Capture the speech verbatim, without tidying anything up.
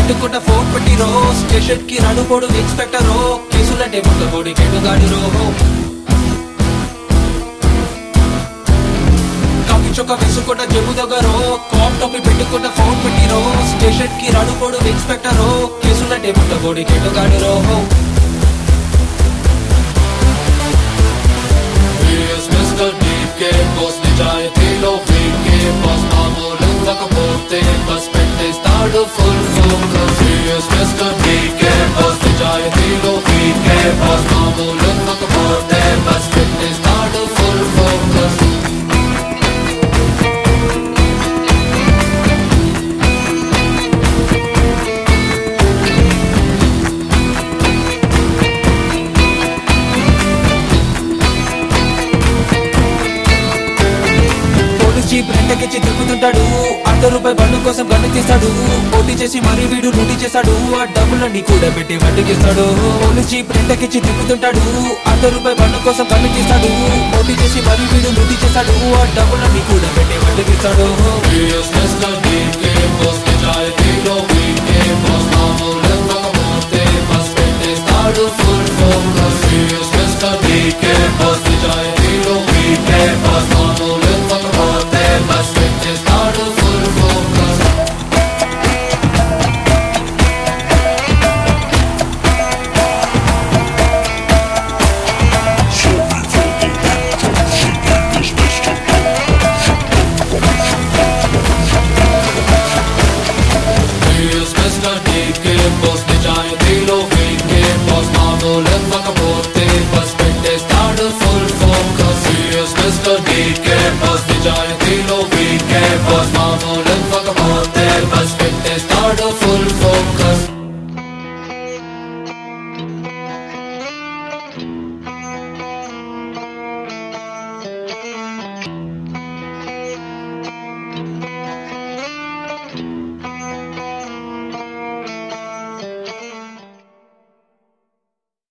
పెట్టుకుంటా ఫోన్ పెట్టి రో స్టేషన్ కి నడుపోడు ఇన్స్పెక్టర్ కేసులంటే ముట్టబోడి కెడుగాడు రో కాకి చొక్క వేసుకుంటా జబ్బు దగ్గర కాప్ టోపీ పెట్టుకుంటా ఫోన్ పెట్టి రో స్టేషన్ కి నడుపోడు ఇన్స్పెక్టర్ కేసులంటే ముట్టబోడి కెడుగాడు రో మిస్టర్ డీకే బాస్ నిజాయితీలో వీకే బాస్ మామూలు కాకపోతే బస్ పెట్టేస్తాడు full focus mister DK boss నిజాయితీలో వీకే బాస్ మామూలు కాకపోతే బస్ పెట్టేస్తాడు ఫుల్ ఫోకస్ జీప్ రెంటకెచ్చి తిప్పుతుంటాడు అర్ధ రూపాయి బండు కోసం గన్ను తీస్తాడు పోటీ చేసి మరీ వీడు లూటీ చేస్తాడు ఆ డబ్బులన్నీ కూడా పెట్టి వడ్డీకిస్తాడు పోలీస్ జీప్ రెంటకెచ్చి తిప్పుతుంటాడు అర్ధ రూపాయి బండు కోసం గన్ను తీస్తాడు పోటీ చేసి మరీ వీడు లూటీ చేస్తాడు ఆ డబ్బులన్నీ కూడా పెట్టి వడ్డీకిస్తాడు full focus mister DK boss నిజాయితీలో వీకే